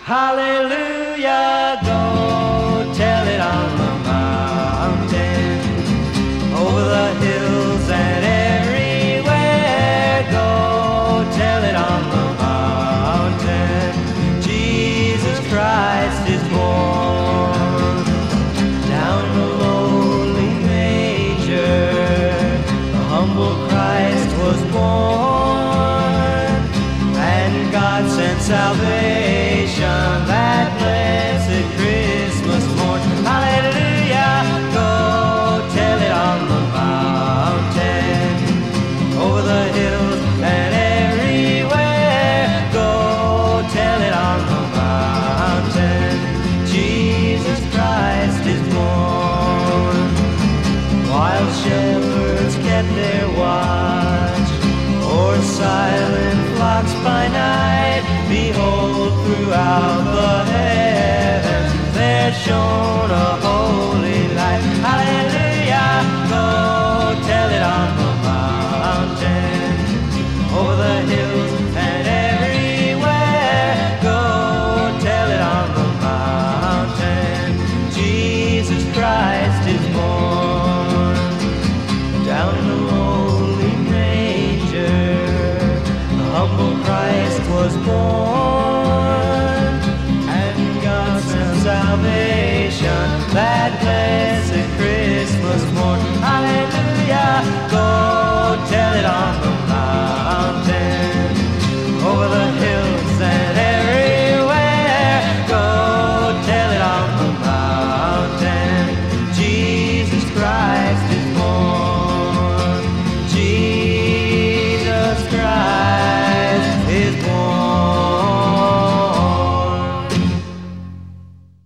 Hallelujah, go tell it on the mountain, over the hills and everywhere. Go tell it on the mountain, Jesus Christ is born. Down in the lowly manger, the humble Christ was born, and God sent salvation that blessed Christmas morn. Hallelujah, go tell it on the mountain, over the hills and everywhere. Go tell it on the mountain, Jesus Christ is born. While shepherds kept their watch o'er silent flocks by night, behold, throughout the heavens there shone a